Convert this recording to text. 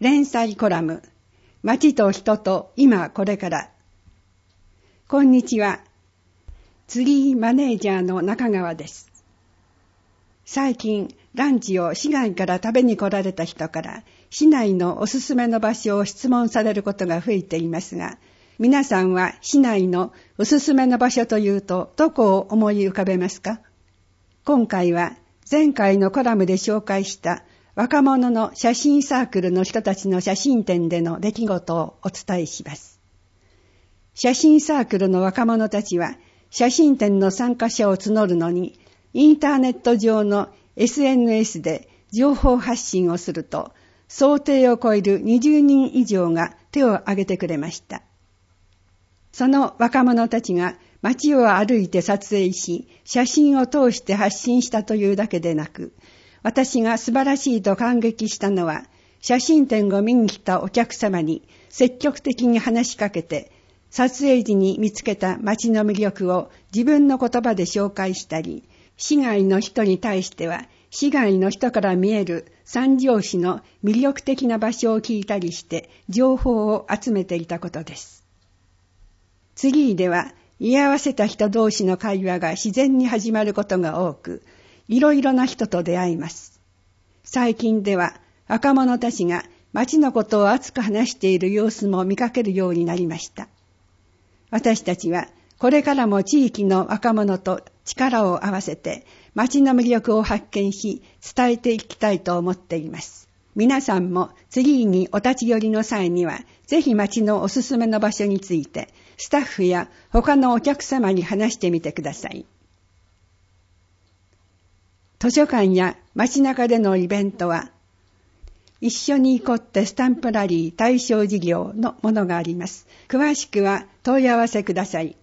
連載コラム、街と人と今これから。こんにちは。ツリーマネージャーの中川です。最近、ランチを市外から食べに来られた人から、市内のおすすめの場所を質問されることが増えていますが、皆さんは市内のおすすめの場所というと、どこを思い浮かべますか？今回は、前回のコラムで紹介した若者の写真サークルの人たちの写真展での出来事をお伝えします。写真サークルの若者たちは写真展の参加者を募るのにインターネット上の SNS で情報発信をすると想定を超える20人以上が手を挙げてくれました。その若者たちが街を歩いて撮影し写真を通して発信したというだけでなく、私が素晴らしいと感激したのは、写真展を見に来たお客様に積極的に話しかけて、撮影時に見つけた街の魅力を自分の言葉で紹介したり、市外の人に対しては、市外の人から見える三条市の魅力的な場所を聞いたりして、情報を集めていたことです。次では、居合わせた人同士の会話が自然に始まることが多く、いろいろな人と出会います。最近では若者たちが街のことを熱く話している様子も見かけるようになりました。私たちはこれからも地域の若者と力を合わせて街の魅力を発見し伝えていきたいと思っています。皆さんも次にお立ち寄りの際にはぜひ街のおすすめの場所についてスタッフや他のお客様に話してみてください。図書館や街中でのイベントは、一緒に行こうってスタンプラリー対象事業のものがあります。詳しくは問い合わせください。